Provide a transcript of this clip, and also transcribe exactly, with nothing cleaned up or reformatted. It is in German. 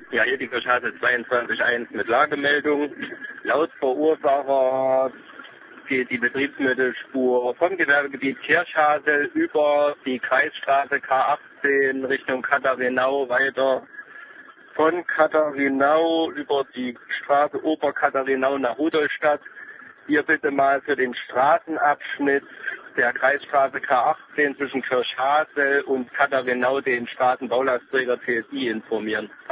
Ja, hier die Kirchhase zweiundzwanzig eins mit Lagemeldung. Laut Verursacher geht die Betriebsmittelspur vom Gewerbegebiet Kirchhasel über die Kreisstraße K achtzehn Richtung Katharinau weiter. Von Katharinau über die Straße Oberkatharinau nach Rudolstadt. Hier bitte mal für den Straßenabschnitt der Kreisstraße K achtzehn zwischen Kirchhasel und Katharinau den Straßenbaulastträger T S I informieren.